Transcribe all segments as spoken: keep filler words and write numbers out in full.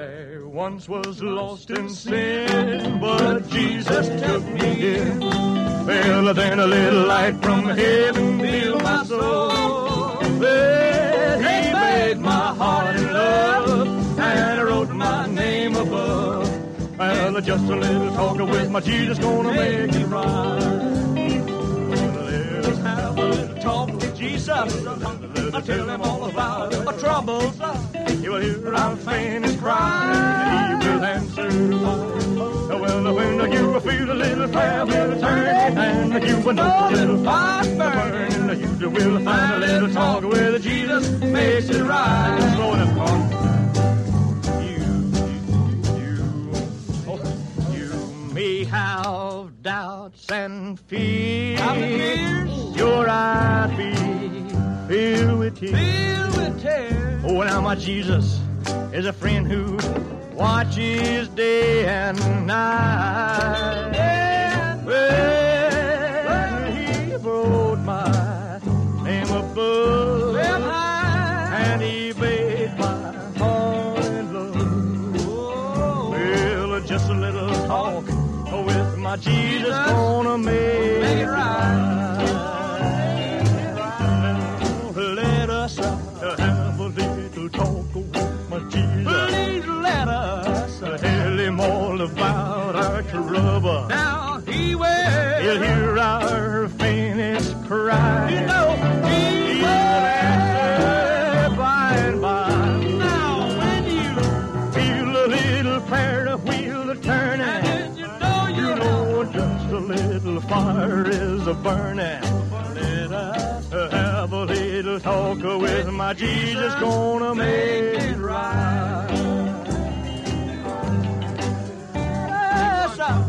I once was lost in sin, but Jesus took me in. Well, then a little light from heaven filled my soul. Well, he made my heart in love, and wrote my name above. Well, just a little talk with my Jesus gonna make it right. Let us have a little talk with Jesus. I'll tell him all about our troubles. He will hear our faintest cry. He will answer fire. Well, when you feel a little fire will turn, and you will know a little fire burn, you will find a little talk with Jesus makes it right. Slow enough, on. You, you, oh, you may have doubts and fears. Your eyes be filled with tears. Filled with tears. Oh, now my Jesus is a friend who watches day and night. Yeah. Well, he wrote my name above, well, and he made my heart in love. Oh. Well, just a little talk with my Jesus gonna make, make it right. Let us have a little talk with my Jesus. Please let us tell him all about our trouble. Now he will. He'll hear our faintest cry. You know he will answer by and by. Now when you feel a little prayer wheel turning, and you know you know just a little fire is a burning. Let us have a little talk with my Jesus, gonna make it right. Yes, sir.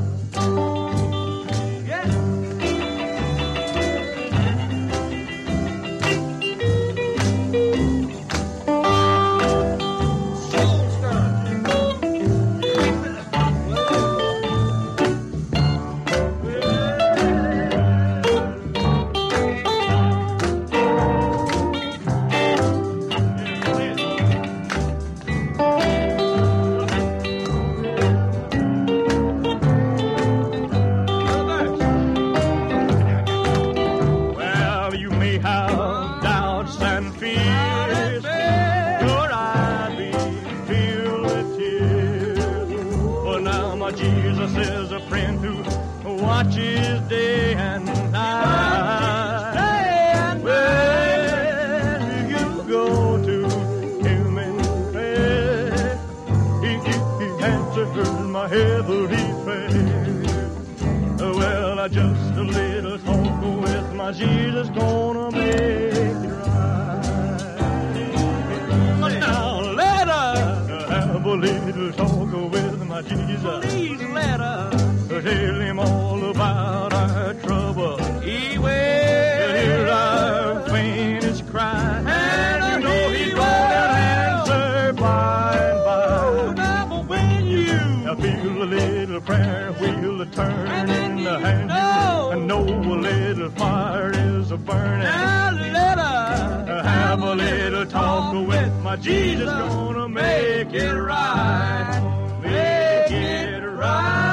Watches day and night. And when you go to him in prayer, he, he answers my heavenly prayer. Well, I just a little talk with my Jesus gonna make it right. Now let us have a little talk with my Jesus. Please let us tell him all about our trouble. He will hear our faintest cry, and you know he's gonna answer by and by. Now when you feel a little prayer wheel turn in the hand, and know a little fire is a burning. Now let us have a little talk with my Jesus, gonna make it right, make it right.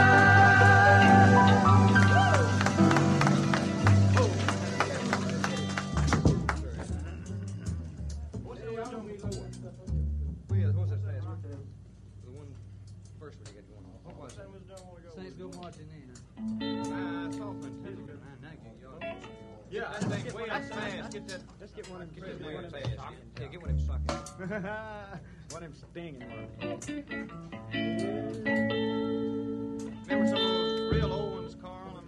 Saints go marching in. I saw fantastic. Yeah, I think way up fast. Get that. Let's get one of them. Get one of them. Yeah, get one of them sucking. One of them stinging ones.